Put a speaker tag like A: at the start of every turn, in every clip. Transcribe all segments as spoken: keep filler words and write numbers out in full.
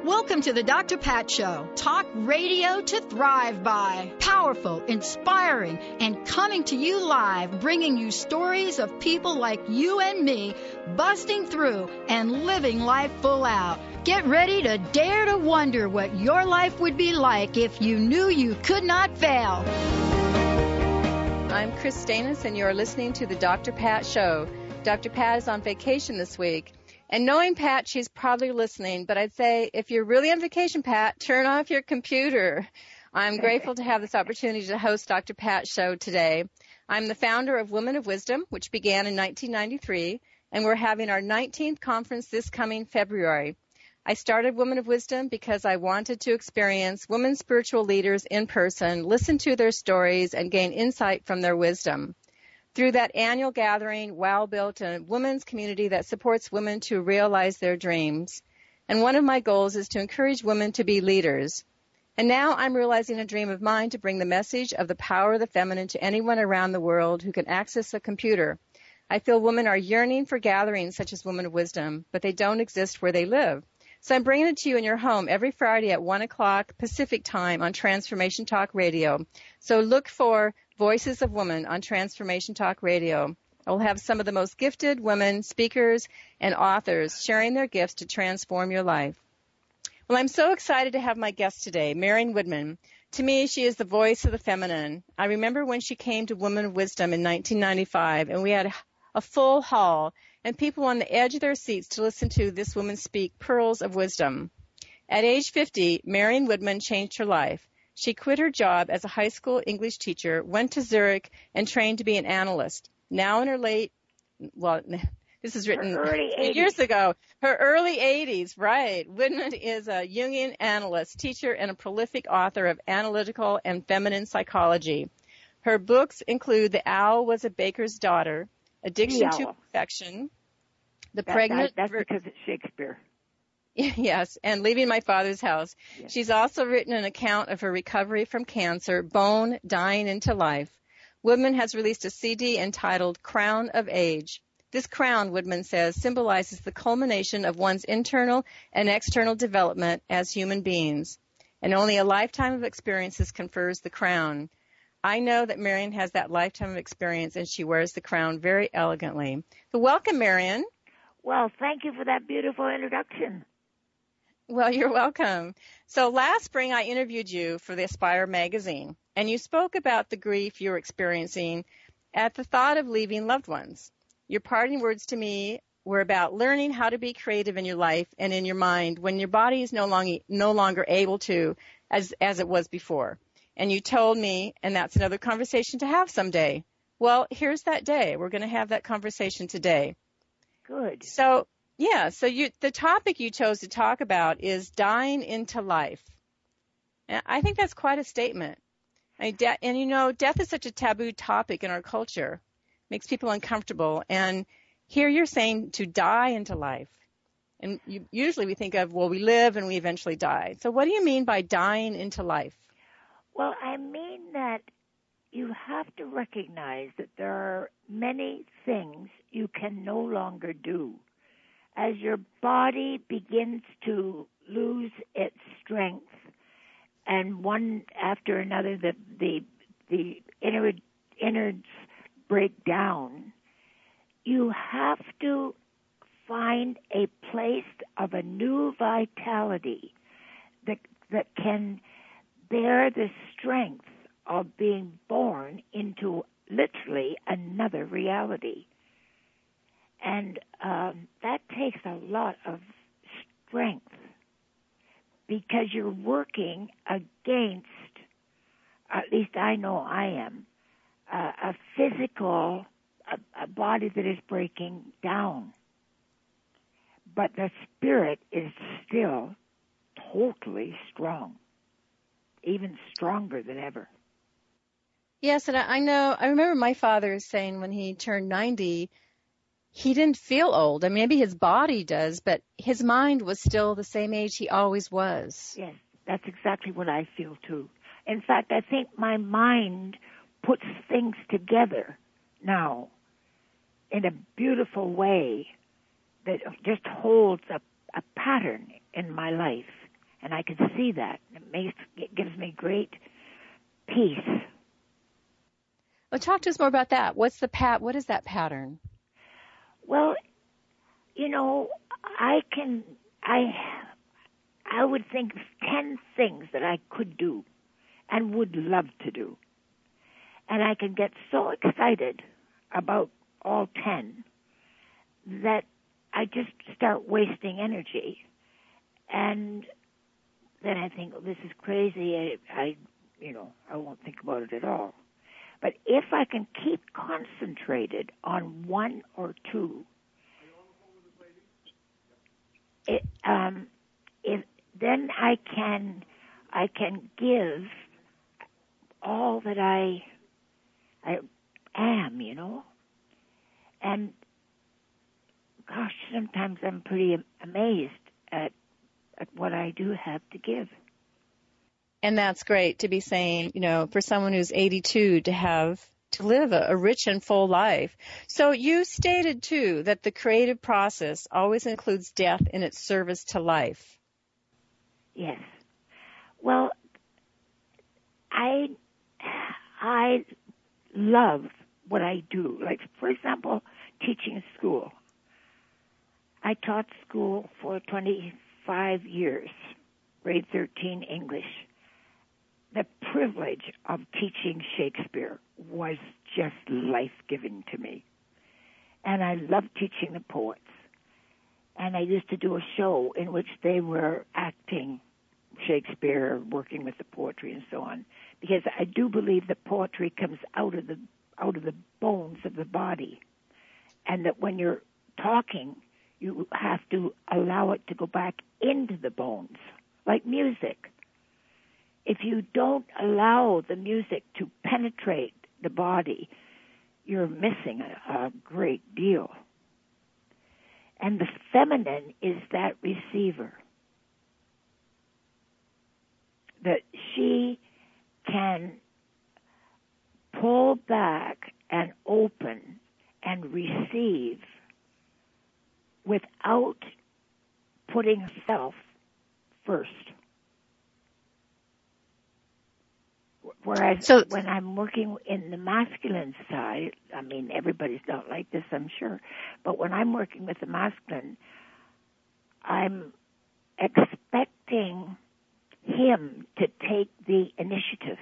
A: Welcome to the Doctor Pat Show. Talk radio to thrive by. Powerful, inspiring, and coming to you live, bringing you stories of people like you and me busting through and living life full out. Get ready to dare to wonder what your life would be like if you knew you could not fail.
B: I'm Chris Stanis, and you're listening to the Doctor Pat Show. Doctor Pat is on vacation this week. And knowing Pat, she's probably listening, but I'd say if you're really on vacation, Pat, turn off your computer. I'm grateful to have this opportunity to host Doctor Pat's show today. I'm the founder of Women of Wisdom, which began in nineteen ninety-three, and we're having our nineteenth conference this coming February. I started Women of Wisdom because I wanted to experience women spiritual leaders in person, listen to their stories, and gain insight from their wisdom. Through that annual gathering, WOW built a women's community that supports women to realize their dreams. And one of my goals is to encourage women to be leaders. And now I'm realizing a dream of mine to bring the message of the power of the feminine to anyone around the world who can access a computer. I feel women are yearning for gatherings such as Women of Wisdom, but they don't exist where they live. So I'm bringing it to you in your home every Friday at one o'clock Pacific time on Transformation Talk Radio. So look for Voices of Women on Transformation Talk Radio. I'll have some of the most gifted women, speakers, and authors sharing their gifts to transform your life. Well, I'm so excited to have my guest today, Marion Woodman. To me, she is the voice of the feminine. I remember when she came to Women of Wisdom in nineteen ninety-five, and we had a full hall and people on the edge of their seats to listen to this woman speak pearls of wisdom. At age fifty, Marion Woodman changed her life. She quit her job as a high school English teacher, went to Zurich, and trained to be an analyst. Now in her late, well, this is written years ago, her early eighties, right. Woodman is a Jungian analyst, teacher, and a prolific author of analytical and feminine psychology. Her books include The Owl Was a Baker's Daughter, Addiction to Perfection, The
C: that,
B: Pregnant...
C: That, that's because it's Shakespeare.
B: Yes, and Leaving My Father's House. Yes. She's also written an account of her recovery from cancer, Bone, Dying into Life. Woodman has released a C D entitled Crown of Age. This crown, Woodman says, symbolizes the culmination of one's internal and external development as human beings, and only a lifetime of experiences confers the crown. I know that Marion has that lifetime of experience, and she wears the crown very elegantly. So welcome, Marion.
C: Well, thank you for that beautiful introduction.
B: Well, you're welcome. So last spring, I interviewed you for the Aspire magazine, and you spoke about the grief you were experiencing at the thought of leaving loved ones. Your parting words to me were about learning how to be creative in your life and in your mind when your body is no longer, no longer able to as, as it was before. And you told me, and that's another conversation to have someday. Well, here's that day. We're going to have that conversation today.
C: Good.
B: So, yeah, so you, the topic you chose to talk about is dying into life. And I think that's quite a statement. I mean, de- and, you know, death is such a taboo topic in our culture. Makes people uncomfortable. And here you're saying to die into life. And you, usually we think of, well, we live and we eventually die. So what do you mean by dying into life?
C: Well, I mean that you have to recognize that there are many things you can no longer do. As your body begins to lose its strength, and one after another the the the inner, innards break down, you have to find a place of a new vitality that that can bear the strength of being born into literally another reality. And um, that takes a lot of strength because you're working against, at least I know I am, uh, a physical, a, a body that is breaking down. But the spirit is still totally strong, even stronger than ever.
B: Yes, and I know, I remember my father saying when he turned ninety, he didn't feel old. I mean, maybe his body does, but his mind was still the same age he always was.
C: Yes, that's exactly what I feel too. In fact, I think my mind puts things together now in a beautiful way that just holds a, a pattern in my life. And I can see that. It makes it gives me great peace.
B: Well, talk to us more about that. What's the pat? What is that pattern?
C: Well, you know, I can I I would think of ten things that I could do and would love to do. And I can get so excited about all ten that I just start wasting energy. And then I think, oh, this is crazy. I, I, you know, I won't think about it at all. But if I can keep concentrated on one or two, it, um, if then I can, I can give all that I, I am, you know. And gosh, sometimes I'm pretty amazed at at what I do have to give.
B: And that's great to be saying, you know, for someone who's eighty-two to have, to live a, a rich and full life. So you stated, too, that the creative process always includes death in its service to life.
C: Yes. Well, I, I love what I do. Like, for example, teaching school. I taught school for twenty-five years, grade thirteen English. The privilege of teaching Shakespeare was just life-giving to me. And I loved teaching the poets. And I used to do a show in which they were acting Shakespeare, working with the poetry and so on. Because I do believe that poetry comes out of the out of the bones of the body. And that when you're talking, you have to allow it to go back into the bones, like music. If you don't allow the music to penetrate the body, you're missing a, a great deal. And the feminine is that receiver. That she can pull back and open and receive without putting herself first. Whereas so, when I'm working in the masculine side, I mean, everybody's not like this, I'm sure, but when I'm working with the masculine, I'm expecting him to take the initiative.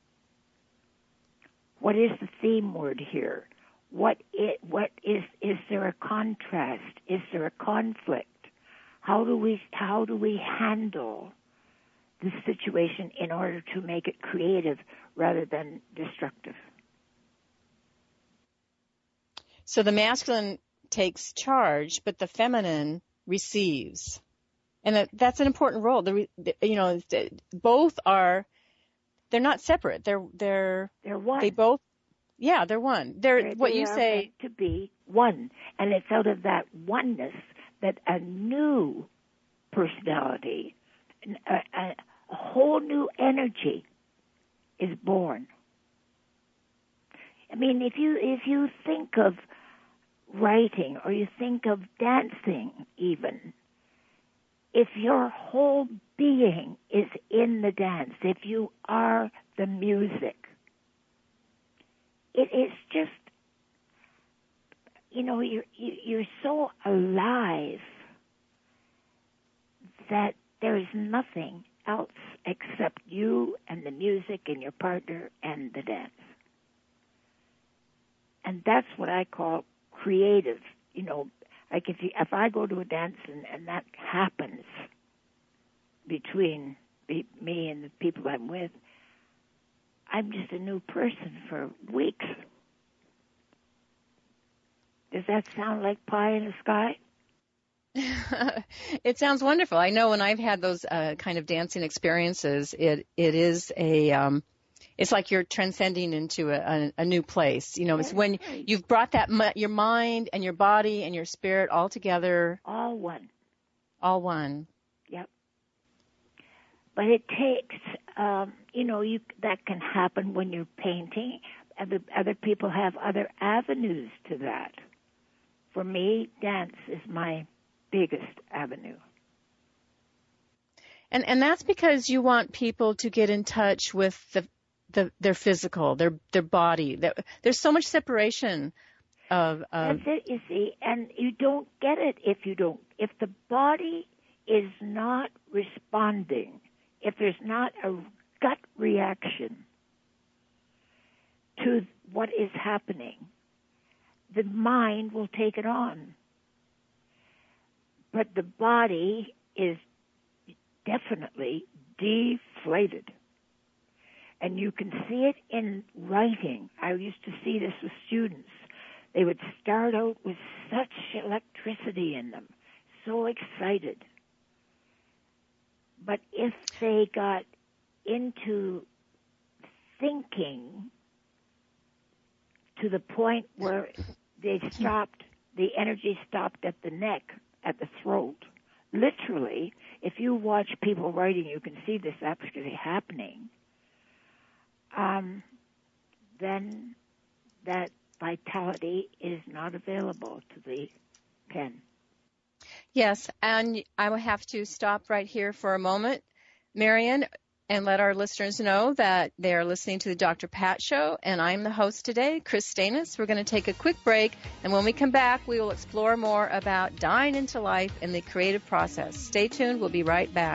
C: What is the theme word here? What it, what is, is there a contrast? Is there a conflict? How do we, how do we handle the situation in order to make it creative rather than destructive?
B: So the masculine takes charge, but the feminine receives. And that, that's an important role. The, the, you know, both are, they're not separate. They're, they're,
C: they're one.
B: They both, yeah, they're one. They're,
C: they're
B: what
C: they
B: you
C: are
B: say.
C: Meant to be one. And it's out of that oneness that a new personality, a, a, a whole new energy is born. I mean, if you if you think of writing or you think of dancing even, if your whole being is in the dance, if you are the music, it is just, you know, you're, you're so alive that there is nothing else except you and the music and your partner and the dance. And that's what I call creative. You know, like if you, if I go to a dance and, and that happens between the, me and the people I'm with, I'm just a new person for weeks. Does that sound like pie in the sky?
B: It sounds wonderful. I know when I've had those uh, kind of dancing experiences, it it is a um, it's like you're transcending into a, a, a new place. You know, it's when you've brought that your mind and your body and your spirit all together,
C: all one,
B: all one.
C: Yep. But it takes, um, you know, you that can happen when you're painting. Other other people have other avenues to that. For me, dance is my biggest avenue.
B: And and that's because you want people to get in touch with the, the their physical, their their body. There's so much separation of, of
C: That's it, you see, and you don't get it if you don't. If the body is not responding, if there's not a gut reaction to what is happening, the mind will take it on. But the body is definitely deflated. And you can see it in writing. I used to see this with students. They would start out with such electricity in them, so excited. But if they got into thinking to the point where they stopped, the energy stopped at the neck, at the throat, literally, if you watch people writing, you can see this actually happening, um, then that vitality is not available to the pen.
B: Yes, and I will have to stop right here for a moment, Marion, and let our listeners know that they are listening to the Doctor Pat Show, and I'm the host today, Chris Stanis. We're going to take a quick break, and when we come back, we will explore more about dying into life and the creative process. Stay tuned. We'll be right back.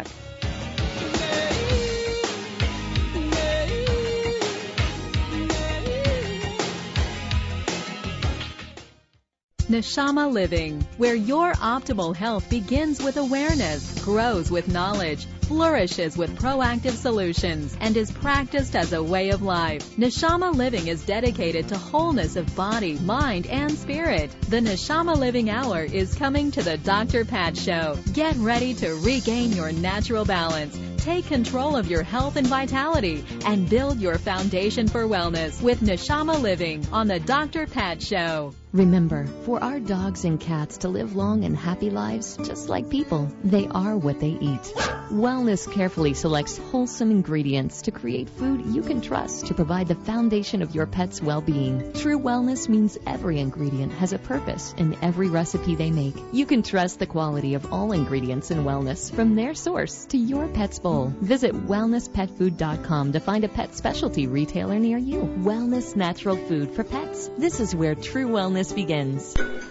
D: Neshama Living, where your optimal health begins with awareness, grows with knowledge, flourishes with proactive solutions, and is practiced as a way of life. Neshama Living is dedicated to wholeness of body, mind, and spirit. The Neshama Living Hour is coming to the Doctor Pat Show. Get ready to regain your natural balance. Take control of your health and vitality and build your foundation for wellness with Neshama Living on the Doctor Pat Show.
E: Remember, for our dogs and cats to live long and happy lives, just like people, they are what they eat. Wellness carefully selects wholesome ingredients to create food you can trust to provide the foundation of your pet's well-being. True wellness means every ingredient has a purpose in every recipe they make. You can trust the quality of all ingredients in wellness from their source to your pet's bowl. Visit wellness pet food dot com to find a pet specialty retailer near you. Wellness natural food for pets. This is where true wellness begins.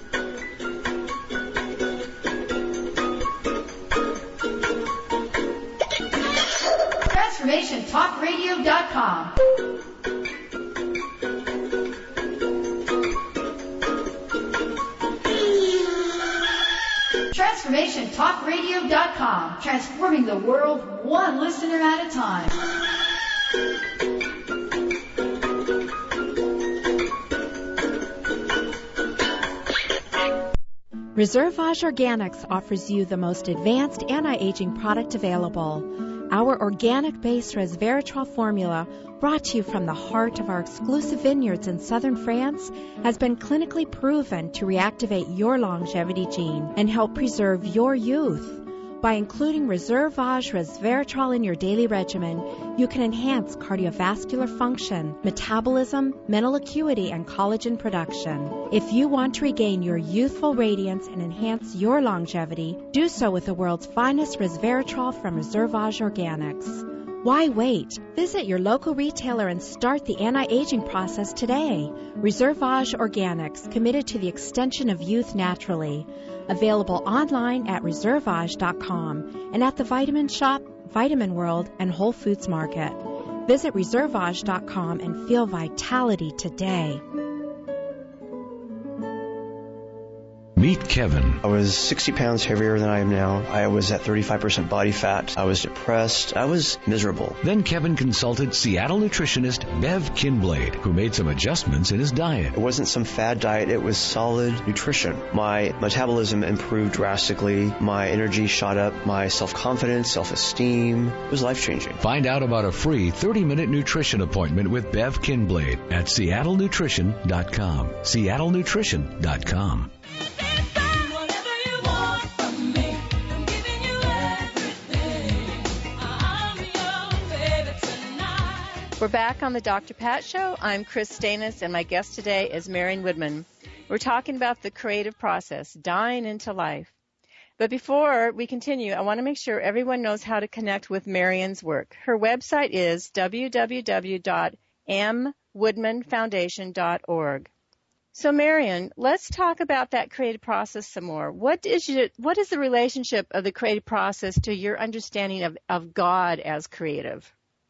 A: Transformation Talk Radio dot com. Transformation Talk Radio dot com. Transforming the world one listener at a time.
F: Reservage Organics offers you the most advanced anti-aging product available. Our organic-based resveratrol formula, brought to you from the heart of our exclusive vineyards in southern France, has been clinically proven to reactivate your longevity gene and help preserve your youth. By including Reservage resveratrol in your daily regimen, you can enhance cardiovascular function, metabolism, mental acuity, and collagen production. If you want to regain your youthful radiance and enhance your longevity, do so with the world's finest resveratrol from Reservage Organics. Why wait? Visit your local retailer and start the anti-aging process today. Reservage Organics, committed to the extension of youth naturally. Available online at reservage dot com and at the Vitamin Shop, Vitamin World, and Whole Foods Market. Visit reservage dot com and feel vitality today.
G: Meet Kevin.
H: I was sixty pounds heavier than I am now. I was at thirty-five percent body fat. I was depressed. I was miserable.
G: Then Kevin consulted Seattle nutritionist Bev Kinblade, who made some adjustments in his diet.
H: It wasn't some fad diet. It was solid nutrition. My metabolism improved drastically. My energy shot up. My self-confidence, self-esteem. It was life-changing.
G: Find out about a free thirty-minute nutrition appointment with Bev Kinblade at seattle nutrition dot com. seattle nutrition dot com.
B: We're back on the Doctor Pat Show. I'm Chris Stanis, and my guest today is Marion Woodman. We're talking about the creative process, dying into life. But before we continue, I want to make sure everyone knows how to connect with Marian's work. Her website is w w w dot m woodman foundation dot org. So, Marian, let's talk about that creative process some more. What is your, what is the relationship of the creative process to your understanding of, of God as creative?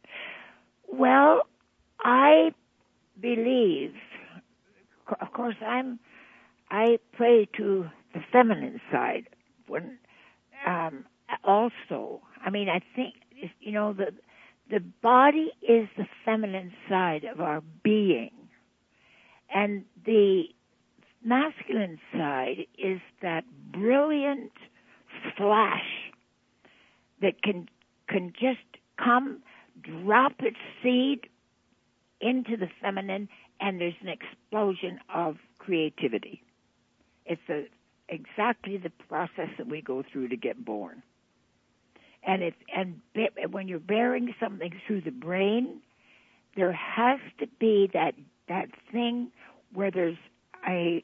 C: Well, I believe, of course, I'm I pray to the feminine side. When um, also, I mean, I think you know the the body is the feminine side of our being, and the masculine side is that brilliant flash that can can just come, drop its seed into the feminine, and there's an explosion of creativity. It's a, exactly the process that we go through to get born. And if and be, when you're bearing something through the brain, there has to be that that thing where there's a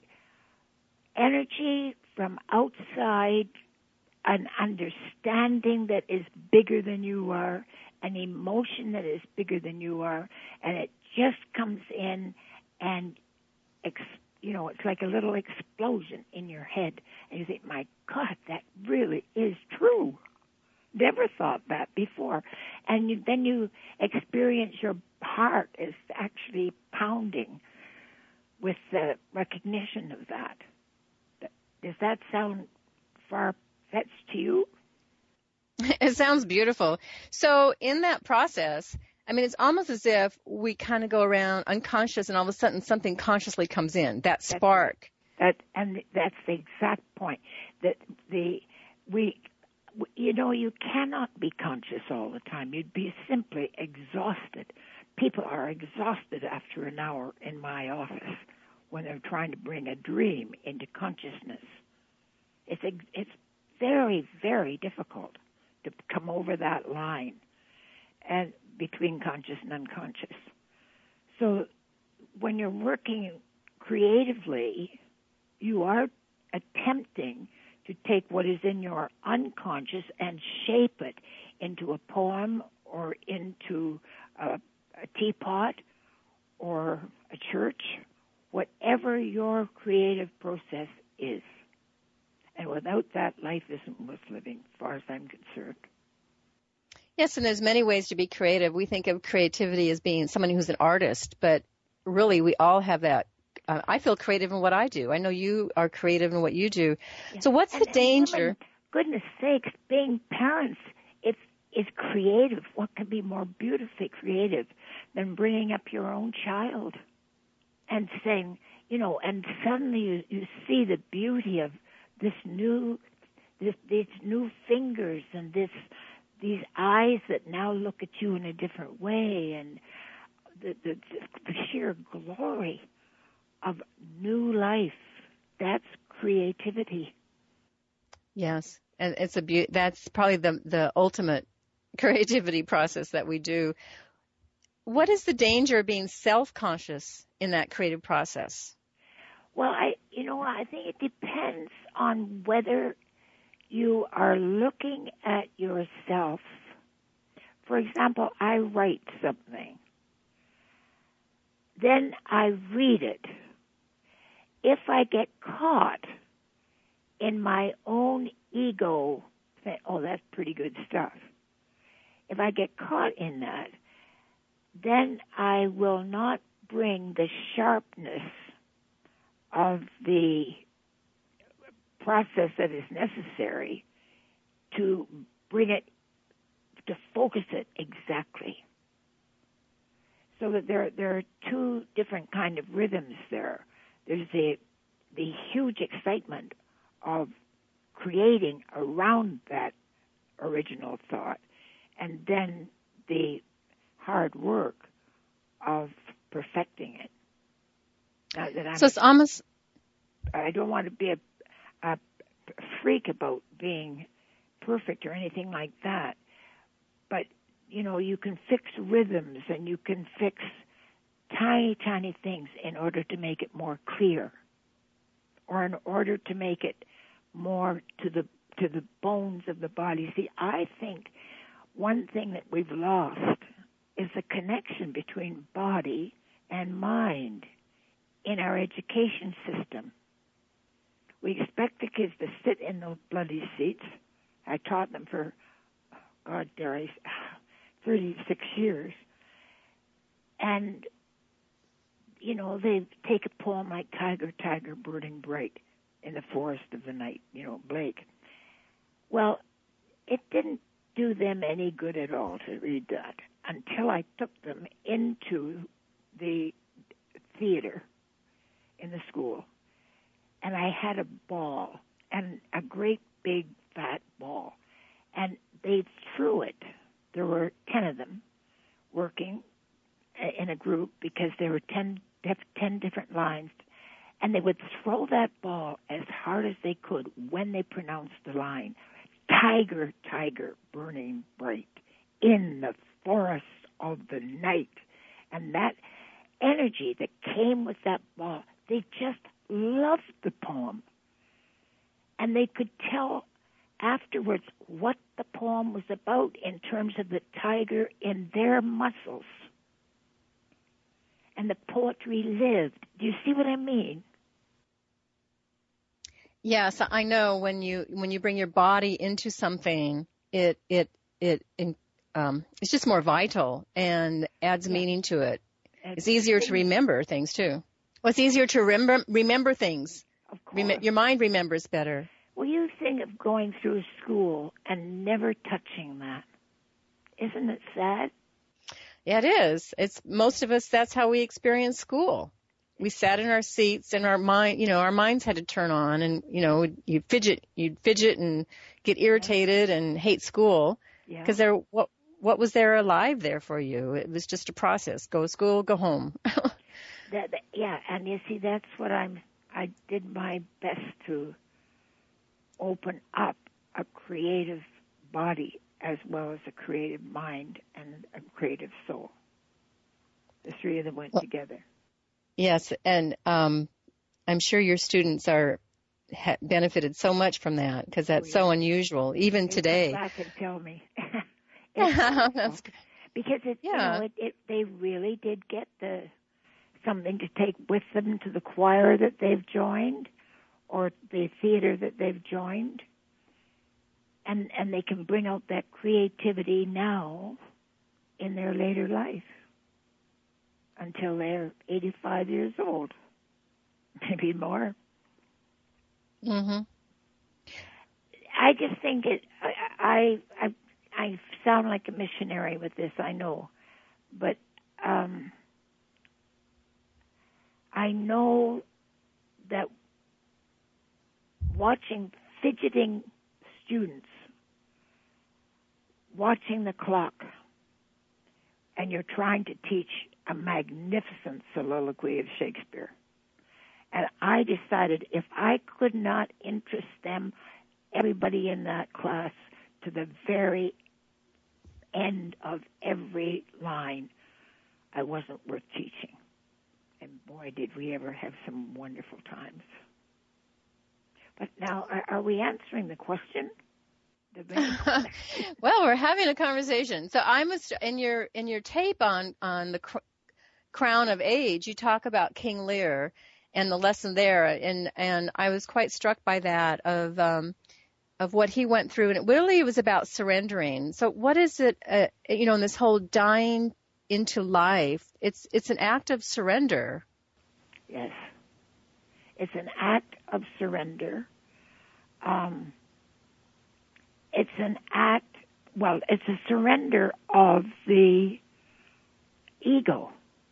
C: energy from outside, an understanding that is bigger than you are, an emotion that is bigger than you are, and it just comes in and ex- you know, it's like a little explosion in your head. And you think, my God, that really is true. Never thought that before. And you, then you experience your heart is actually pounding with the recognition of that. Does that sound far-fetched to you?
B: It sounds beautiful. So in that process, I mean, it's almost as if we kind of go around unconscious and all of a sudden something consciously comes in, that spark.
C: That, and that's the exact point. That the we, you know, you cannot be conscious all the time. You'd be simply exhausted. People are exhausted after an hour in my office when they're trying to bring a dream into consciousness. It's it's very, very difficult to come over that line and between conscious and unconscious. So when you're working creatively, you are attempting to take what is in your unconscious and shape it into a poem or into a, a teapot or a church, whatever your creative process is. And without that, life isn't worth living, as far as I'm concerned.
B: Yes, and there's many ways to be creative. We think of creativity as being someone who's an artist, but really we all have that. Uh, I feel creative in what I do. I know you are creative in what you do. Yeah. So what's
C: and,
B: the danger?
C: And women, goodness sakes, being parents it's, is creative. What can be more beautifully creative than bringing up your own child and saying, you know, and suddenly you, you see the beauty of this new, this, these new fingers and this, these eyes that now look at you in a different way, and the, the, the sheer glory of new life. That's creativity.
B: Yes, and it's a be- that's probably the the ultimate creativity process that we do. What is the danger of being self-conscious in that creative process?
C: Well, I you know I think it depends on whether you are looking at yourself. For example, I write something. Then I read it. If I get caught in my own ego, say, oh, that's pretty good stuff. If I get caught in that, then I will not bring the sharpness of the process that is necessary to bring it, to focus it exactly. So that there there are two different kind of rhythms there. There's the the huge excitement of creating around that original thought, and then the hard work of perfecting it. Now that I'm,
B: so it's almost.
C: I don't want to be a, a freak about being perfect or anything like that, but you know, you can fix rhythms and you can fix tiny, tiny things in order to make it more clear, or in order to make it more to the to the bones of the body. See, I think one thing that we've lost is the connection between body and mind in our education system. We expect the kids to sit in those bloody seats. I taught them for, God dare I, thirty-six years. And, you know, they take a poem like Tiger, Tiger, Burning Bright in the Forest of the Night, you know, Blake. Well, it didn't do them any good at all to read that until I took them into the theater in the school. And I had a ball, and a great big fat ball. And they threw it. There were ten of them working in a group because there were ten, ten different lines. And they would throw that ball as hard as they could when they pronounced the line, Tiger, Tiger, burning bright in the forest of the night. And that energy that came with that ball, they just loved the poem. And they could tell afterwards what the poem was about in terms of the tiger in their muscles. And the poetry lived. Do you see what I mean?
B: Yes, I know when you when you bring your body into something, it it it um it's just more vital and adds yeah. meaning to it. It's easier to remember things too. Well, it's easier to remember remember things.
C: Of course.
B: Rem- your mind remembers better.
C: Well, you think of going through school and never touching that. Isn't it sad?
B: Yeah, it is. It's most of us. That's how we experience school. We sat in our seats and our mind, you know, our minds had to turn on, and you know, you fidget, you'd fidget and get irritated yeah. and hate school because yeah. there, what, what was there alive there for you? It was just a process. Go to school, go home.
C: that, that, yeah, and you see, that's what I'm. I did my best to open up a creative body as well as a creative mind and a creative soul. The three of them went well, together.
B: Yes, and um, I'm sure your students are ha- benefited so much from that because that's oh, yeah. so unusual, even
C: they
B: today.
C: Come back and tell me. That's good. Because it,
B: yeah.
C: you know, it, it, they really did get the something to take with them to the choir that they've joined or the theater that they've joined, and and they can bring out that creativity now in their later life. Until they're eighty-five years old, maybe more.
B: Mhm.
C: I just think it. I, I I I sound like a missionary with this, I know, but um, I know that watching fidgeting students, watching the clock, and you're trying to teach a magnificent soliloquy of Shakespeare. And I decided if I could not interest them, everybody in that class, to the very end of every line, I wasn't worth teaching. And boy, did we ever have some wonderful times. But now, are, are we answering the question?
B: Well, we're having a conversation. So I must, in your in your tape on on the cr- Crown of Age, you talk about King Lear and the lesson there, and and I was quite struck by that of um, of what he went through, and it really was about surrendering. So what is it? Uh, you know, in this whole dying into life, it's it's an act of surrender.
C: Yes, it's an act of surrender. Um. It's an act, well, it's a surrender of the ego.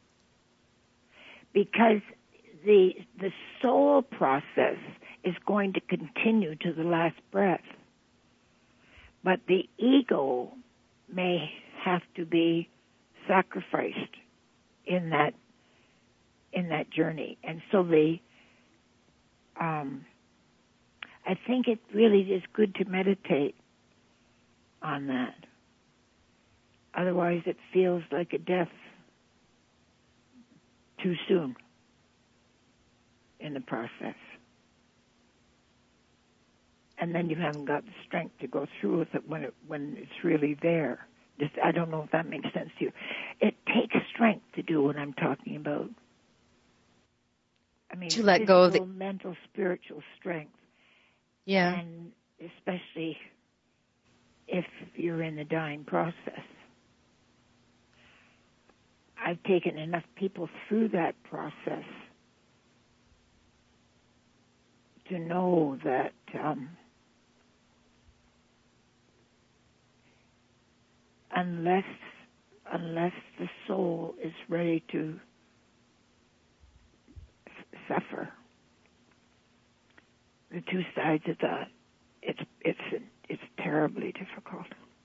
C: Because the the soul process is going to continue to the last breath. But the ego may have to be sacrificed in that in that journey. And so the um, I think it really is good to meditate on that. Otherwise, it feels like a death too soon in the process. and then you haven't got the strength to go through with it when it when it's really there. Just, I don't know if that makes sense to you. It takes strength to do what I'm talking about. I mean,
B: to let
C: physical,
B: go of the
C: mental, spiritual strength.
B: Yeah.
C: And especially if you're in the dying process. I've taken enough people through that process to know that um, unless unless the soul is ready to f- suffer, the two sides of that, it's it's it's terribly difficult.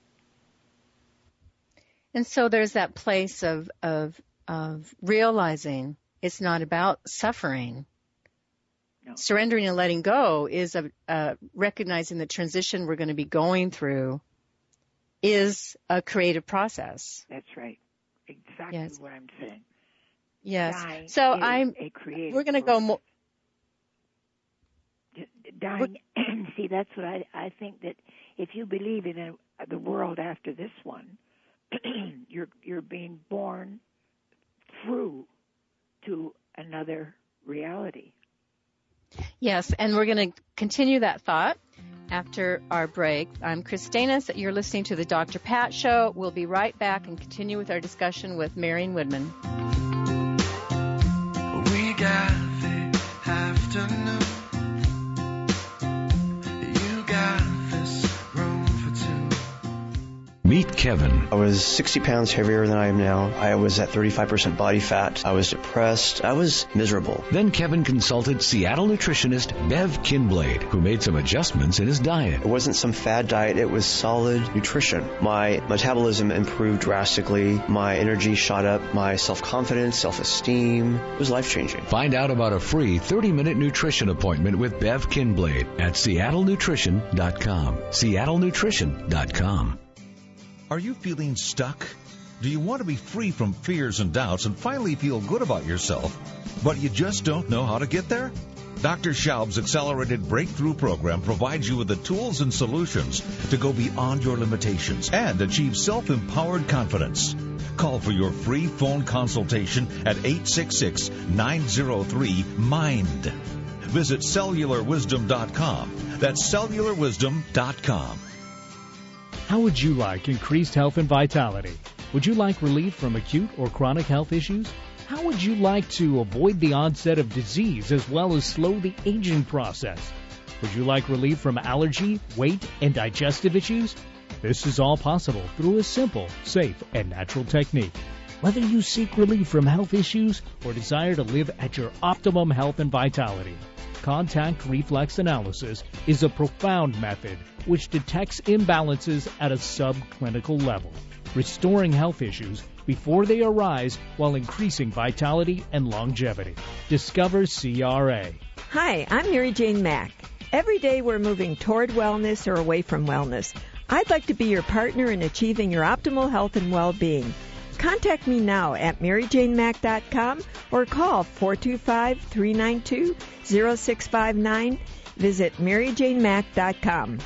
B: And so there's that place of of of realizing it's not about suffering.
C: No.
B: Surrendering and letting go is a, uh, recognizing the transition we're going to be going through is a creative process.
C: That's right. Exactly
B: Yes.
C: what I'm saying.
B: Yes.
C: Dying
B: so
C: is
B: I'm.
C: a creative
B: We're going to go more.
C: Dying. See, that's what I I think that if you believe in a, the world after this one, you're you're being born through to another reality.
B: Yes, and we're going to continue that thought after our break. I'm Chris Stanis. You're listening to the Doctor Pat Show. We'll be right back and continue with our discussion with Marion Woodman.
I: We got the afternoon. You got this room for two.
G: Meet Kevin.
H: I was sixty pounds heavier than I am now. I was at thirty-five percent body fat. I was depressed. I was miserable.
G: Then Kevin consulted Seattle nutritionist Bev Kinblade, who made some adjustments in his diet.
H: It wasn't some fad diet. It was solid nutrition. My metabolism improved drastically. My energy shot up. My self-confidence, self-esteem. It was life-changing.
G: Find out about a free thirty-minute nutrition appointment with Bev Kinblade at seattle nutrition dot com. seattle nutrition dot com.
J: Are you feeling stuck? Do you want to be free from fears and doubts and finally feel good about yourself, but you just don't know how to get there? Doctor Schaub's Accelerated Breakthrough Program provides you with the tools and solutions to go beyond your limitations and achieve self-empowered confidence. Call for your free phone consultation at eight six six, nine zero three, MIND. Visit cellular wisdom dot com. That's cellular wisdom dot com.
K: How would you like increased health and vitality? Would you like relief from acute or chronic health issues? How would you like to avoid the onset of disease as well as slow the aging process? Would you like relief from allergy, weight, and digestive issues? This is all possible through a simple, safe, and natural technique. Whether you seek relief from health issues or desire to live at your optimum health and vitality, contact reflex analysis is a profound method which detects imbalances at a subclinical level, restoring health issues before they arise while increasing vitality and longevity. Discover C R A.
L: Hi, I'm Mary Jane Mack. Every day we're moving toward wellness or away from wellness. I'd like to be your partner in achieving your optimal health and well-being. Contact me now at mary jane mack dot com or call four two five, three nine two, zero six five nine. Visit mary jane mack dot com.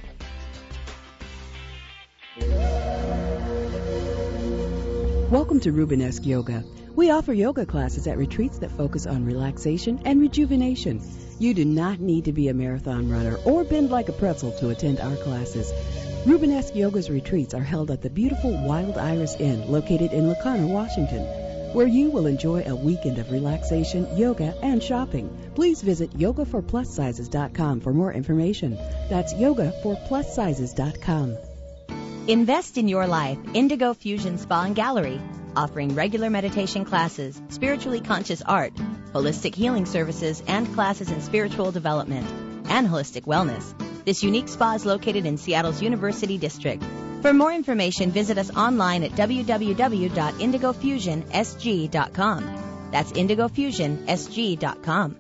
M: Welcome to Rubenesque Yoga. We offer yoga classes at retreats that focus on relaxation and rejuvenation. You do not need to be a marathon runner or bend like a pretzel to attend our classes. Rubenesque Yoga's retreats are held at the beautiful Wild Iris Inn located in Lacarna, Washington, where you will enjoy a weekend of relaxation, yoga, and shopping. Please visit yoga for plus sizes dot com for more information. That's yoga for plus sizes dot com.
N: Invest in your life. Indigo Fusion Spa and Gallery, offering regular meditation classes, spiritually conscious art, holistic healing services, and classes in spiritual development and holistic wellness. This unique spa is located in Seattle's University District. For more information, visit us online at w w w dot indigo fusion s g dot com. That's indigo fusion s g dot com.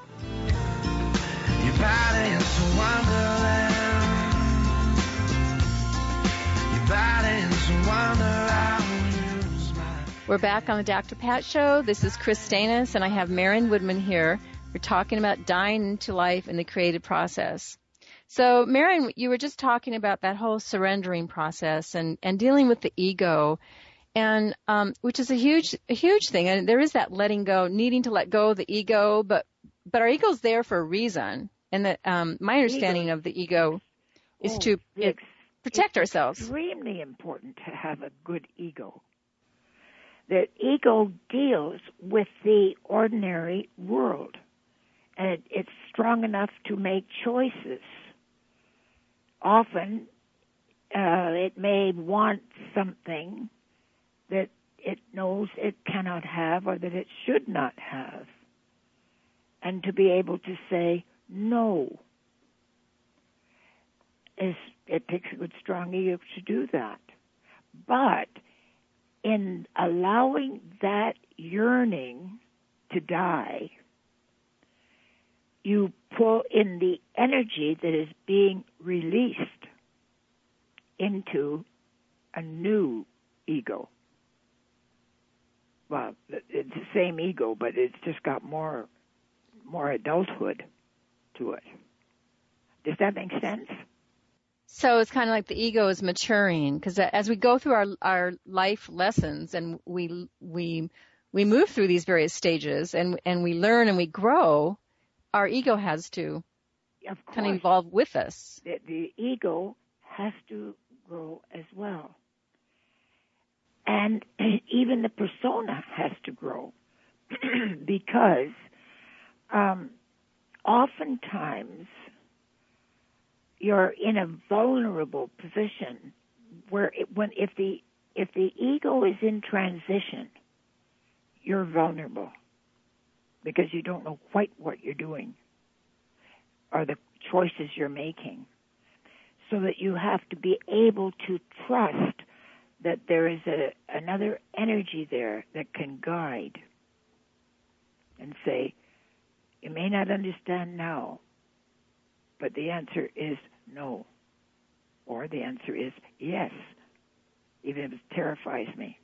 I: Your body is a wonderland. Your body is a wonder. I will use my...
B: We're back on the Doctor Pat Show. This is Chris Stanis, and I have Marion Woodman here. We're talking about dying into life in the creative process. So, Marion, you were just talking about that whole surrendering process and, and dealing with the ego, and um, which is a huge, a huge thing. And there is that letting go, needing to let go of the ego, but but our ego's there for a reason. And that um, my understanding ego. of the ego is
C: oh,
B: to it, protect
C: it's
B: ourselves.
C: It's extremely important to have a good ego. The ego deals with the ordinary world, and it, it's strong enough to make choices. Often, uh, it may want something that it knows it cannot have or that it should not have. And to be able to say no, is, it takes a good, strong ego to do that. But in allowing that yearning to die, you pull in the energy that is being released into a new ego. Well, it's the same ego, but it's just got more more adulthood to it. Does that make sense?
B: So it's kind of like the ego is maturing, because as we go through our our life lessons and we we we move through these various stages and and we learn and we grow, our ego has to
C: of
B: kind of evolve with us.
C: The, the ego has to grow as well. And even the persona has to grow because um, oftentimes you're in a vulnerable position where it, when if the if the ego is in transition, you're vulnerable because you don't know quite what you're doing or the choices you're making. So that you have to be able to trust that there is a, another energy there that can guide and say, you may not understand now, but the answer is no. Or the answer is yes, even if it terrifies me.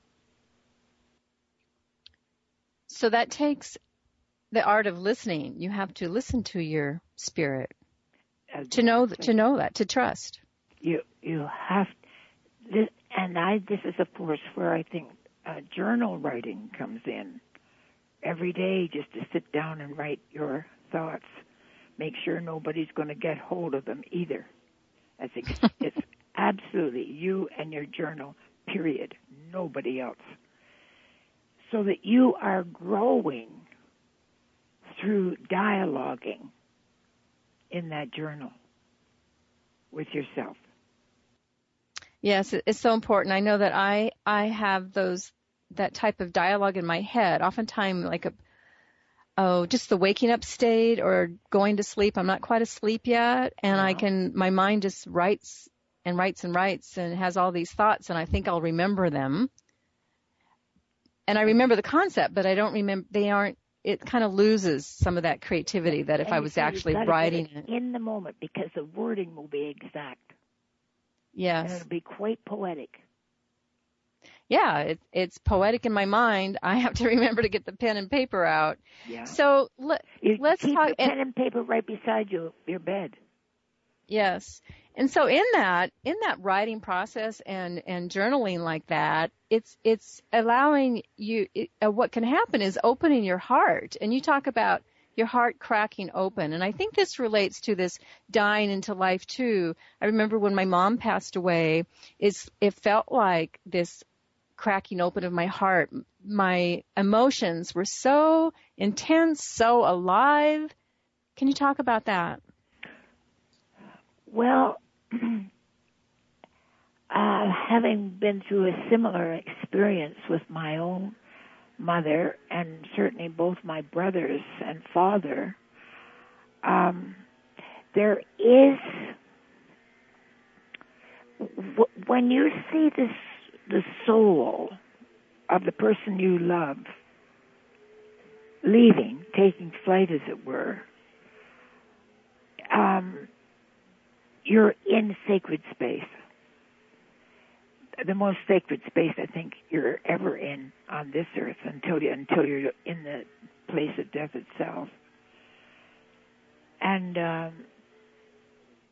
B: So that takes the art of listening. You have to listen to your spirit
C: As
B: to know that, to know that, to trust.
C: You you have, this, and I. This is of course where I think uh, journal writing comes in. Every day, just to sit down and write your thoughts. Make sure nobody's going to get hold of them either. It's, it's absolutely you and your journal, period. Nobody else. So that you are growing through dialoguing in that journal with yourself.
B: Yes, it's so important. I know that I I have those that type of dialogue in my head, oftentimes like a oh, just the waking up state or going to sleep. I'm not quite asleep yet, and no. I can my mind just writes and writes and writes and has all these thoughts, and I think I'll remember them. And I remember the concept, but I don't remember. They aren't. It kind of loses some of that creativity that if
C: and
B: I was
C: so
B: actually
C: you've got to
B: writing
C: get it
B: it
C: in the moment, because the wording will be exact.
B: Yes,
C: and it'll be quite poetic.
B: Yeah, it, it's poetic in my mind. I have to remember to get the pen and paper out.
C: Yeah.
B: So let,
C: you
B: let's
C: keep
B: talk.
C: Keep your pen and paper right beside you, your bed.
B: Yes. And so in that, in that writing process and, and journaling like that, it's, it's allowing you, it, uh, what can happen is opening your heart. And you talk about your heart cracking open. And I think this relates to this dying into life too. I remember when my mom passed away, it's, it felt like this cracking open of my heart. My emotions were so intense, so alive. Can you talk about that?
C: Well, uh, having been through a similar experience with my own mother and certainly both my brothers and father, um, there is, w- when you see this, the soul of the person you love leaving, taking flight as it were, um, you're in sacred space. The most sacred space I think you're ever in on this earth until you, until you're in the place of death itself. And um,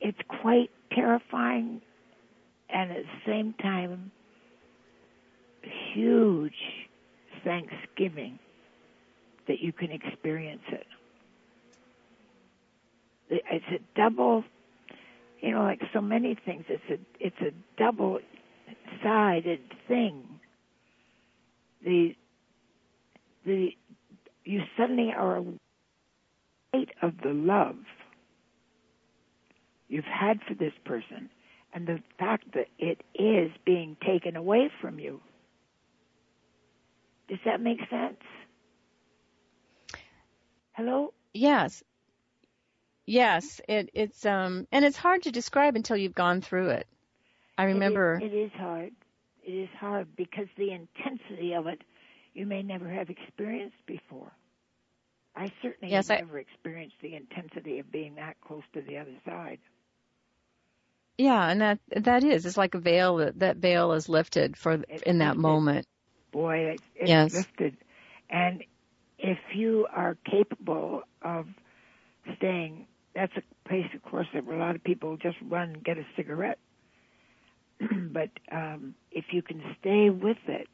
C: it's quite terrifying, and at the same time, huge thanksgiving that you can experience it. It's a double, you know, like so many things. It's a it's a double-sided thing. The the you suddenly are aware of the love you've had for this person, and the fact that it is being taken away from you. Does that make sense? Hello?
B: Yes. Yes, it, it's um, and it's hard to describe until you've gone through it. I remember.
C: It is, it is hard. It is hard because the intensity of it you may never have experienced before. I certainly
B: yes,
C: have
B: I,
C: never experienced the intensity of being that close to the other side.
B: Yeah, and that that is. It's like a veil. That, that veil is lifted for
C: It's
B: in that
C: lifted.
B: moment.
C: Boy, it's, it's
B: yes.
C: lifted. And if you are capable of staying, that's a place, of course, that a lot of people just run and get a cigarette. But um, if you can stay with it,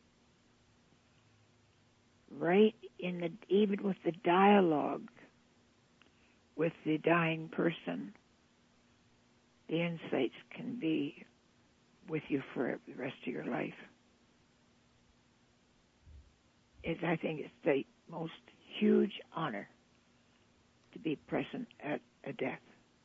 C: right in the, even with the dialogue with the dying person, the insights can be with you for the rest of your life. It's, I think it's the most huge honor to be present at a death.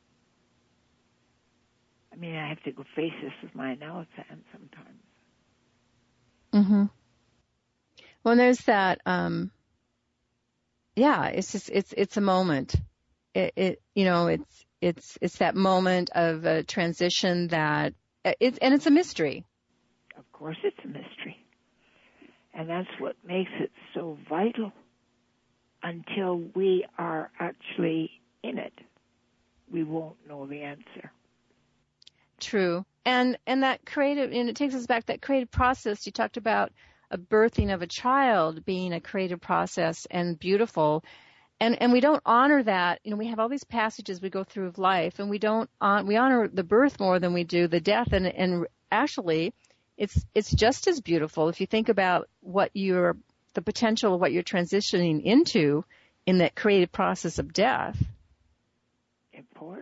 C: I mean, I have to go face this with my analysis sometimes.
B: Mm-hmm. Well, there's that. Um, yeah, it's just it's it's a moment. It, it you know it's it's it's that moment of a transition that it's and it's a mystery.
C: Of course, it's a mystery, and that's what makes it so vital. Until we are actually in it, we won't know the answer.
B: True. And and that creative, and it takes us back, that creative process. You talked about a birthing of a child being a creative process and beautiful. And and we don't honor that. You know, we have all these passages we go through of life, and we don't on, we honor the birth more than we do the death. And and actually, it's it's just as beautiful if you think about what you're the potential of what you're transitioning into in that creative process of death.
C: Of course.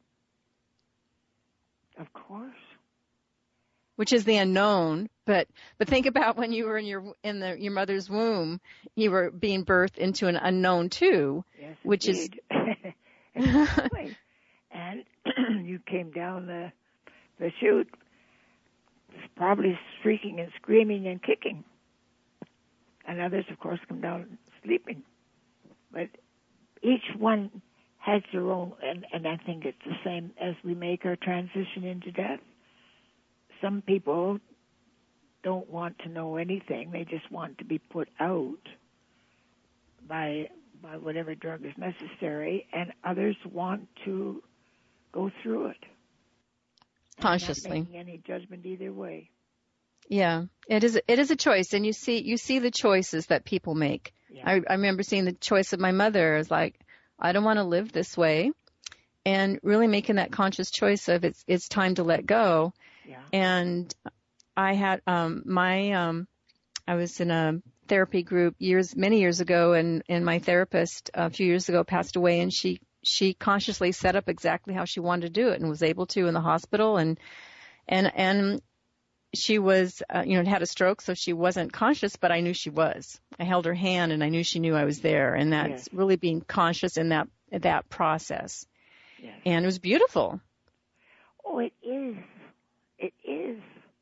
C: Of course.
B: Which is the unknown, but but think about when you were in your in the your mother's womb, you were being birthed into an unknown too,
C: yes,
B: which
C: indeed. is exactly. And you came down the the chute, probably shrieking and screaming and kicking, and others, of course, come down sleeping. But each one has their own, and, and I think it's the same as we make our transition into death. Some people don't want to know anything. They just want to be put out by by whatever drug is necessary, and others want to go through it.
B: Consciously.
C: I'm not making any judgment either way.
B: Yeah, it is. It is a choice, and you see you see the choices that people make.
C: Yeah.
B: I, I remember seeing the choice of my mother as like, I don't want to live this way, and really making that conscious choice of it's it's time to let go.
C: Yeah.
B: And I had um my um I was in a therapy group years many years ago, and and my therapist a few years ago passed away, and she she consciously set up exactly how she wanted to do it and was able to in the hospital, and and and she was uh, you know had a stroke, so she wasn't conscious, but I knew she was. I held her hand and I knew she knew I was there, and that's
C: yes.
B: really being conscious in that that process.
C: Yes.
B: And it was beautiful.
C: Oh, it is. It is.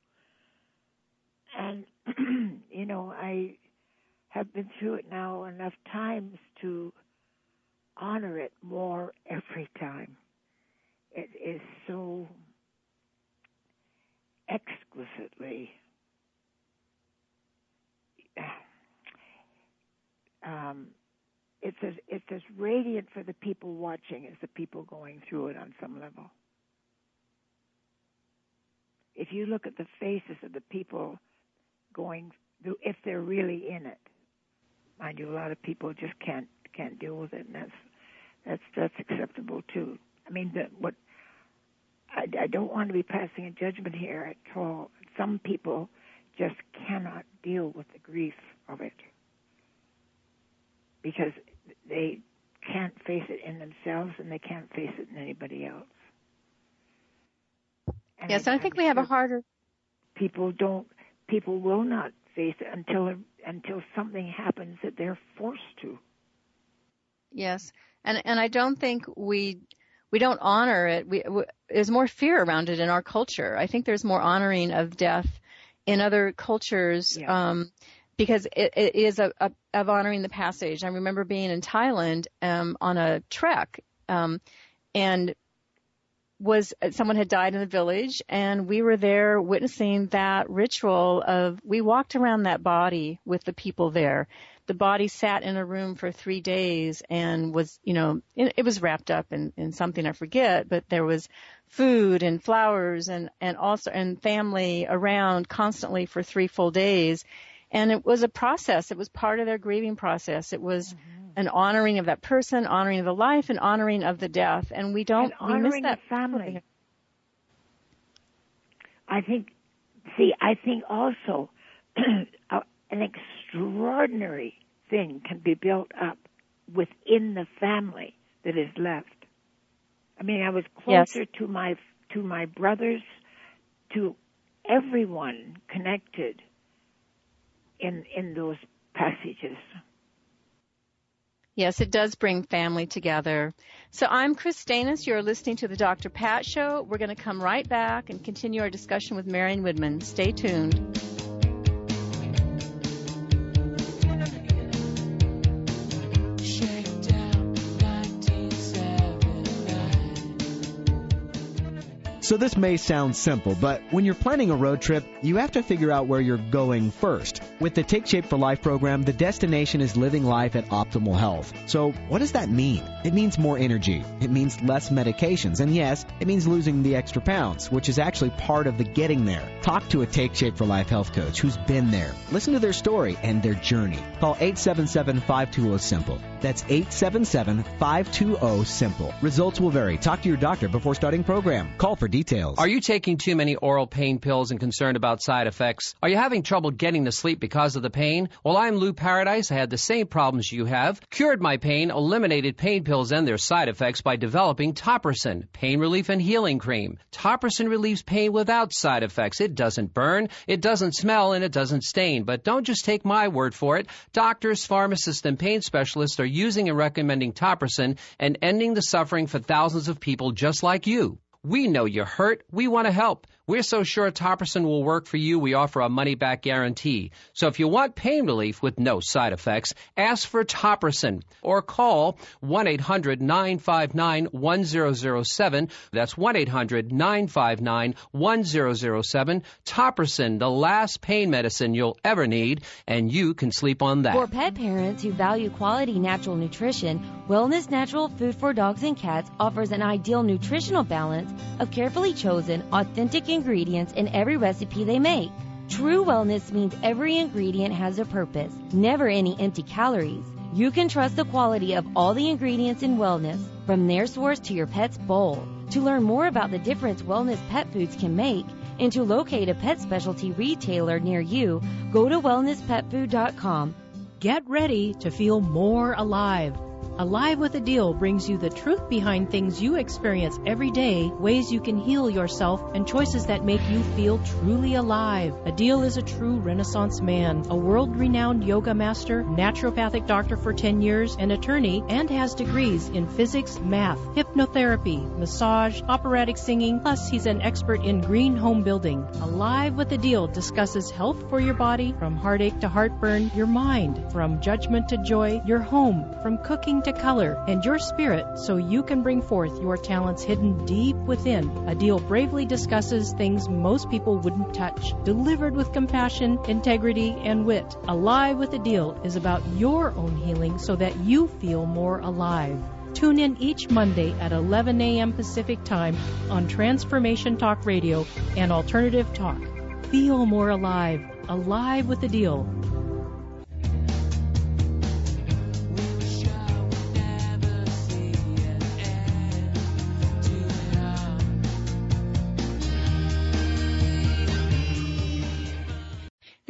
C: And, you know, I have been through it now enough times to honor it more every time. It is so exquisitely um, it's as it's as radiant for the people watching as the people going through it on some level. If you look at the faces of the people going through, if they're really in it, mind you, a lot of people just can't can't deal with it, and that's that's that's acceptable too. I mean, the, what I, I don't want to be passing a judgment here at all. Some people just cannot deal with the grief of it because they can't face it in themselves and they can't face it in anybody else. And
B: yes, I, I think we have a harder...
C: People don't, people will not face it until until something happens that they're forced to.
B: Yes, and and I don't think we we don't honor it. We, we there's more fear around it in our culture. I think there's more honoring of death in other cultures yeah. um, because it, it is a, a, of honoring the passage. I remember being in Thailand um, on a trek, um, and was someone had died in the village, and we were there witnessing that ritual of we walked around that body with the people there. The body sat in a room for three days and was, you know, it, it was wrapped up in, in something I forget, but there was food and flowers and, and also and family around constantly for three full days. And it was a process. It was part of their grieving process. It was mm-hmm. an honoring of that person, honoring of the life, and honoring of the death. And we don't
C: and
B: we miss that
C: the family. I think, see, I think also an extraordinary thing can be built up within the family that is left. I mean, I was closer
B: yes.
C: to my to my brothers, to everyone connected in in those passages.
B: Yes, it does bring family together. So I'm Chris Stanis. You're listening to the Doctor Pat Show. We're going to come right back and continue our discussion with Marion Woodman. Stay tuned.
O: So this may sound simple, but when you're planning a road trip, you have to figure out where you're going first. With the Take Shape for Life program, the destination is living life at optimal health. So what does that mean? It means more energy. It means less medications. And yes, it means losing the extra pounds, which is actually part of the getting there. Talk to a Take Shape for Life health coach who's been there. Listen to their story and their journey. Call eight seven seven, five two zero, SIMPLE. That's eight seven seven, five two zero, SIMPLE. Results will vary. Talk to your doctor before starting program. Call for details.
P: Are you taking too many oral pain pills and concerned about side effects? Are you having trouble getting to sleep because of the pain? Well, I'm Lou Paradise. I had the same problems you have. Cured my pain, eliminated pain pills and their side effects by developing Topricin, pain relief and healing cream. Topricin relieves pain without side effects. It doesn't burn, it doesn't smell, and it doesn't stain. But don't just take my word for it. Doctors, pharmacists, and pain specialists are using and recommending Topricin and ending the suffering for thousands of people just like you. We know you're hurt. We want to help. We're so sure Topricin will work for you, we offer a money-back guarantee. So if you want pain relief with no side effects, ask for Topricin or call one eight hundred, nine five nine, one zero zero seven. That's one eight hundred, nine five nine, one zero zero seven. Topricin, the last pain medicine you'll ever need, and you can sleep on that.
Q: For pet parents who value quality natural nutrition, Wellness Natural Food for Dogs and Cats offers an ideal nutritional balance of carefully chosen, authentic ingredients in every recipe they make. True wellness means every ingredient has a purpose, never any empty calories. You can trust the quality of all the ingredients in Wellness, from their source to your pet's bowl. To learn more about the difference wellness pet foods can make and to locate a pet specialty retailer near you, go to wellness pet food dot com.
R: Get ready to feel more alive. Alive with a Deal brings you the truth behind things you experience every day, ways you can heal yourself, and choices that make you feel truly alive. A Deal is a true Renaissance man, a world-renowned yoga master, naturopathic doctor for ten years, an attorney, and has degrees in physics, math, hypnotherapy, massage, operatic singing, plus he's an expert in green home building. Alive with a Deal discusses health for your body, from heartache to heartburn, your mind, from judgment to joy, your home, from cooking to color, and your spirit, so you can bring forth your talents hidden deep within. A Deal bravely discusses things most people wouldn't touch, delivered with compassion, integrity, and wit. Alive with a Deal is about your own healing so that you feel more alive. Tune in each Monday at eleven a.m. Pacific Time on Transformation Talk Radio and Alternative Talk. Feel more alive. Alive with a Deal.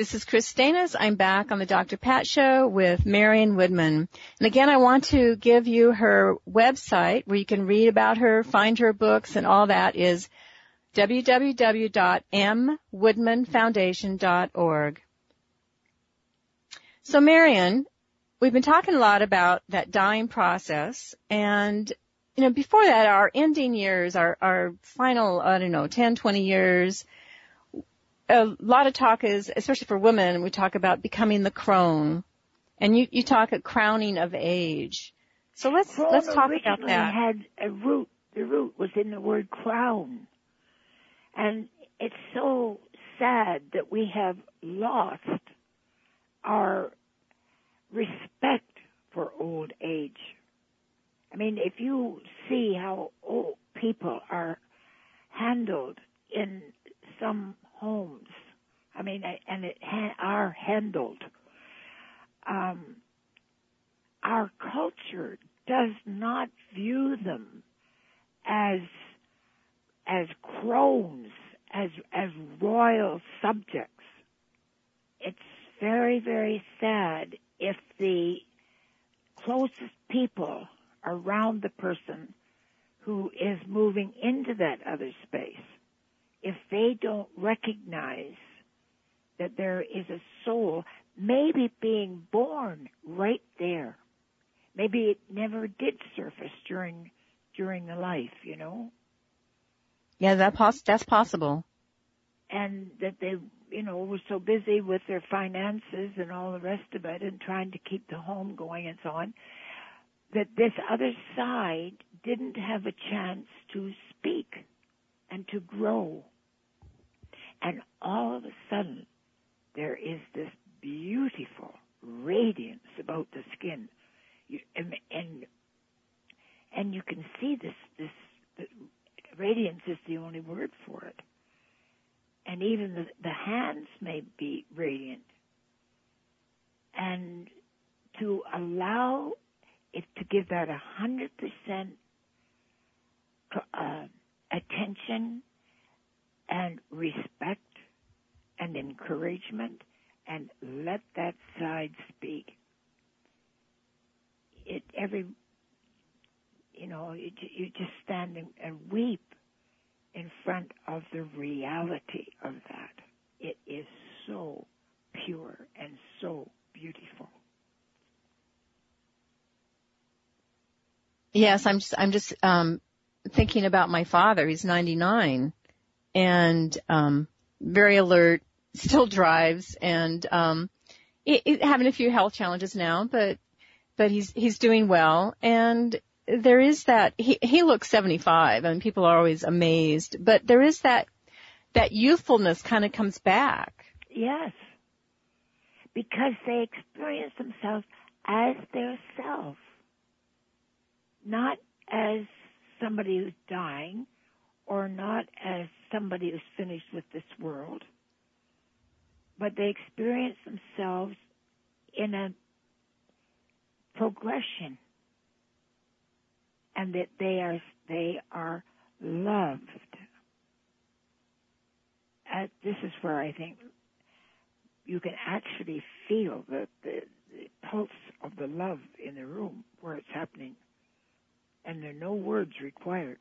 B: This is Chris Stanis. I'm back on the Doctor Pat Show with Marion Woodman. And again, I want to give you her website where you can read about her, find her books, and all that is w w w dot m woodman foundation dot org. So, Marion, we've been talking a lot about that dying process, and you know, before that, our ending years, our, our final, I don't know, ten, twenty years, a lot of talk is, especially for women, we talk about becoming the crone. And you, you talk a crowning of age. So let's,
C: crone
B: let's talk about
C: originally
B: that.
C: had a root. The root was in the word crown. And it's so sad that we have lost our respect for old age. I mean, if you see how old people are handled in some homes, I mean, and it ha- are handled, um, our culture does not view them as as crones, as as royal subjects. It's very, very sad if the closest people around the person who is moving into that other space, if they don't recognize that there is a soul maybe being born right there. Maybe it never did surface during during the life, you know?
B: Yeah, that poss- that's possible.
C: And that they, you know, were so busy with their finances and all the rest of it and trying to keep the home going and so on, that this other side didn't have a chance to speak and to grow. And all of a sudden, there is this beautiful radiance about the skin. You, and, and and you can see this, this the radiance is the only word for it. And even the, the hands may be radiant. And to allow it to give that a hundred percent uh, attention and respect and encouragement, and let that side speak. It every, you know, you, you just stand and, and weep in front of the reality of that. It is so pure and so beautiful.
B: Yes, I'm just, I'm just, um, thinking about my father. He's ninety-nine and, um, very alert, still drives, and, um, it, it, having a few health challenges now, but, but he's, he's doing well. And there is that, he, he looks seventy-five, and people are always amazed, but there is that, that youthfulness kind of comes back.
C: Yes. Because they experience themselves as their self. Not as somebody who's dying, or not as somebody who's finished with this world, but they experience themselves in a progression, and that they are they are loved. Uh, this is where I think you can actually feel the, the, the pulse of the love in the room where it's happening. And there are no words required.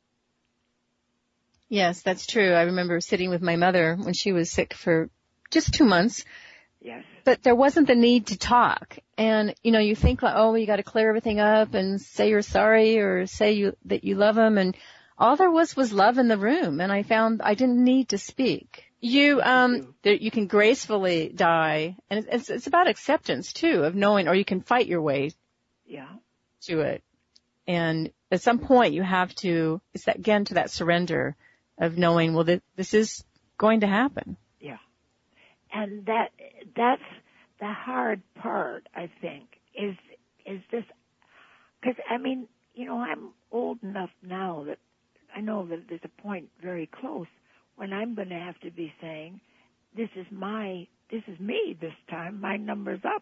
B: Yes, that's true. I remember sitting with my mother when she was sick for just two months.
C: Yes.
B: But there wasn't the need to talk. And, you know, you think, like, oh, you got to clear everything up and say you're sorry or say you that you love them. And all there was was love in the room. And I found I didn't need to speak. You, um, there, you can gracefully die. And it's, it's about acceptance, too, of knowing, or you can fight your way
C: yeah.
B: to it. And at some point you have to, it's that, again, to that surrender of knowing, well, th- this is going to happen.
C: Yeah. And that, that's the hard part, I think, is, is this, cause I mean, you know, I'm old enough now that I know that there's a point very close when I'm going to have to be saying, this is my, this is me this time, my number's up.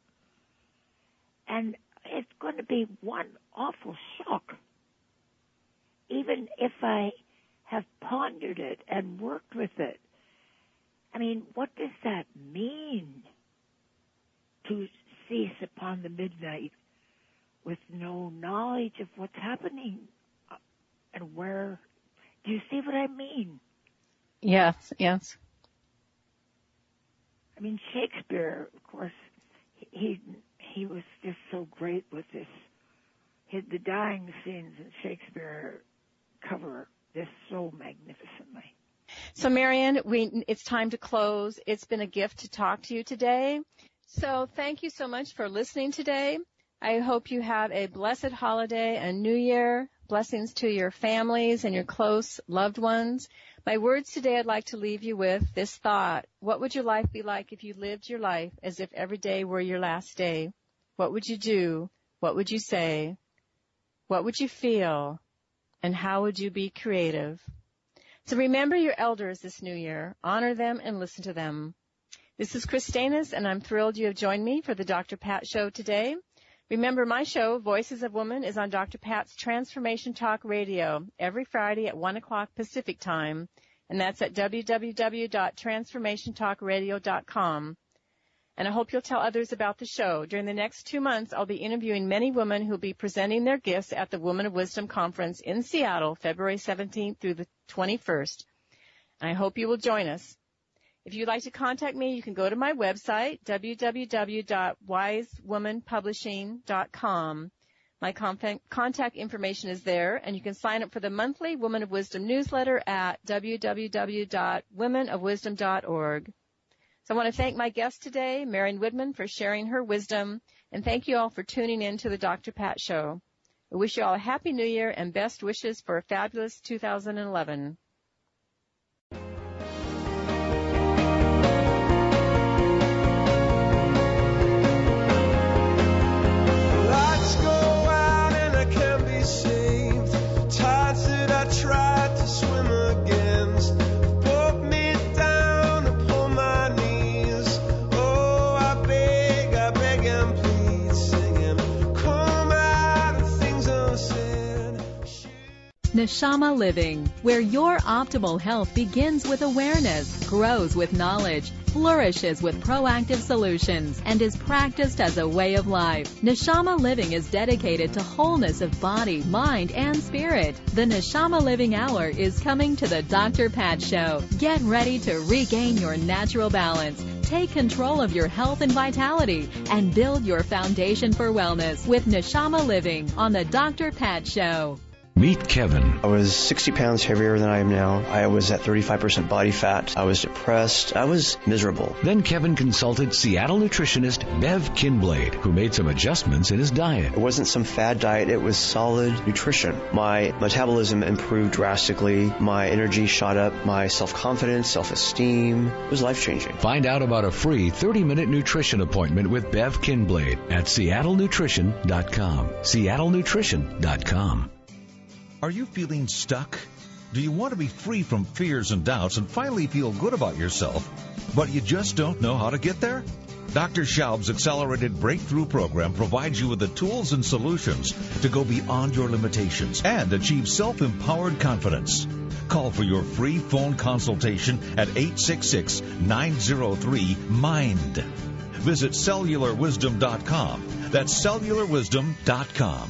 C: And it's going to be one awful shock. Even if I have pondered it and worked with it, I mean, what does that mean? To cease upon the midnight with no knowledge of what's happening and where. Do you see what I mean?
B: Yes, yes.
C: I mean, Shakespeare, of course, he he was just so great with this. His, the dying scenes in Shakespeare cover this so magnificently.
B: So, Marion, we it's time to close. It's been a gift to talk to you today. So thank you so much for listening today. I hope you have a blessed holiday and New Year. Blessings to your families and your close loved ones. My words today, I'd like to leave you with this thought. What would your life be like if you lived your life as if every day were your last day? What would you do? What would you say? What would you feel? And how would you be creative? So remember your elders this new year. Honor them and listen to them. This is Christanis, and I'm thrilled you have joined me for the Doctor Pat Show today. Remember, my show, Voices of Women, is on Doctor Pat's Transformation Talk Radio every Friday at one o'clock Pacific Time, and that's at w w w dot transformation talk radio dot com. And I hope you'll tell others about the show. During the next two months, I'll be interviewing many women who will be presenting their gifts at the Women of Wisdom Conference in Seattle, February seventeenth through the twenty-first. And I hope you will join us. If you'd like to contact me, you can go to my website, w w w dot wise woman publishing dot com. My contact information is there, and you can sign up for the monthly Women of Wisdom newsletter at w w w dot women of wisdom dot org. So I want to thank my guest today, Marion Woodman, for sharing her wisdom, and thank you all for tuning in to the Doctor Pat Show. I wish you all a Happy New Year and best wishes for a fabulous two thousand eleven.
D: Neshama Living, where your optimal health begins with awareness, grows with knowledge, flourishes with proactive solutions, and is practiced as a way of life. Neshama Living is dedicated to wholeness of body, mind, and spirit. The Neshama Living Hour is coming to the Doctor Pat Show. Get ready to regain your natural balance. Take control of your health and vitality and build your foundation for wellness with Neshama Living on the Doctor Pat Show.
G: Meet Kevin.
H: I was sixty pounds heavier than I am now. I was at thirty-five percent body fat. I was depressed. I was miserable.
G: Then Kevin consulted Seattle nutritionist Bev Kinblade, who made some adjustments in his diet.
H: It wasn't some fad diet. It was solid nutrition. My metabolism improved drastically. My energy shot up. My self-confidence, self-esteem. It was life-changing.
G: Find out about a free thirty-minute nutrition appointment with Bev Kinblade at seattle nutrition dot com. seattle nutrition dot com.
J: Are you feeling stuck? Do you want to be free from fears and doubts and finally feel good about yourself, but you just don't know how to get there? Doctor Schaub's Accelerated Breakthrough Program provides you with the tools and solutions to go beyond your limitations and achieve self-empowered confidence. Call for your free phone consultation at eight six six, nine zero three, MIND. Visit cellular wisdom dot com. That's cellular wisdom dot com.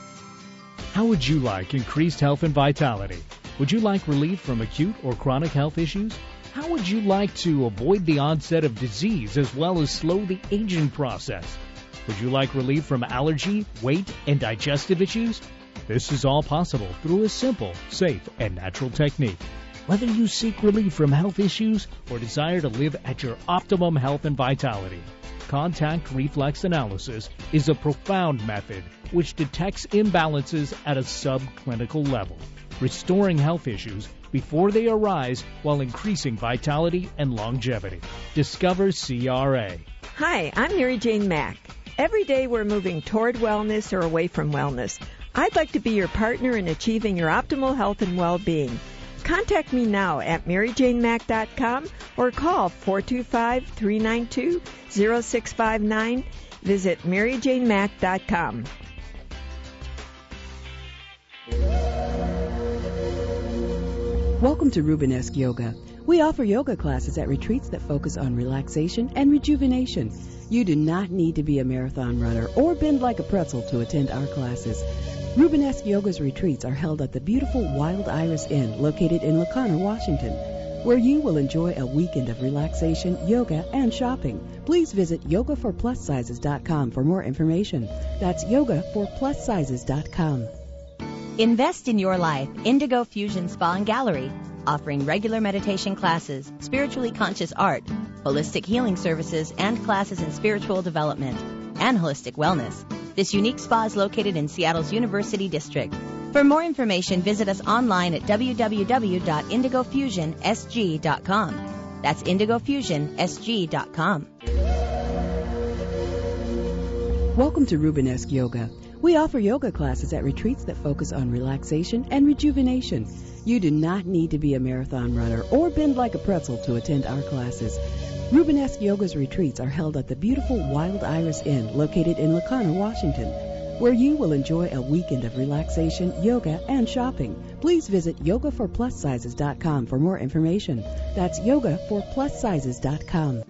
K: How would you like increased health and vitality? Would you like relief from acute or chronic health issues? How would you like to avoid the onset of disease as well as slow the aging process? Would you like relief from allergy, weight, and digestive issues? This is all possible through a simple, safe, and natural technique. Whether you seek relief from health issues or desire to live at your optimum health and vitality, contact reflex analysis is a profound method which detects imbalances at a subclinical level, restoring health issues before they arise while increasing vitality and longevity. Discover C R A.
L: Hi, I'm Mary Jane Mack. Every day we're moving toward wellness or away from wellness. I'd like to be your partner in achieving your optimal health and well-being. Contact me now at mary jane mack dot com or call four two five, three nine two, zero six five nine. Visit mary jane mack dot com.
M: Welcome to Rubenesque Yoga, We offer yoga classes at retreats that focus on relaxation and rejuvenation. You do not need to be a marathon runner or bend like a pretzel to attend our classes. Rubenesque Yoga's retreats are held at the beautiful Wild Iris Inn located in Laconia, Washington, where you will enjoy a weekend of relaxation, yoga, and shopping. Please visit yoga for plus sizes dot com for more information. That's yoga for plus sizes dot com.
N: Invest in your life. Indigo Fusion Spa and Gallery, offering regular meditation classes, spiritually conscious art, holistic healing services, and classes in spiritual development and holistic wellness. This unique spa is located in Seattle's University District. For more information, visit us online at w w w dot indigo fusion s g dot com. That's indigo fusion s g dot com.
M: Welcome to Rubenesque Yoga. We offer yoga classes at retreats that focus on relaxation and rejuvenation. You do not need to be a marathon runner or bend like a pretzel to attend our classes. Rubenesque Yoga's retreats are held at the beautiful Wild Iris Inn located in Laconia, Washington, where you will enjoy a weekend of relaxation, yoga, and shopping. Please visit yoga for plus sizes dot com for more information. That's yoga for plus sizes dot com.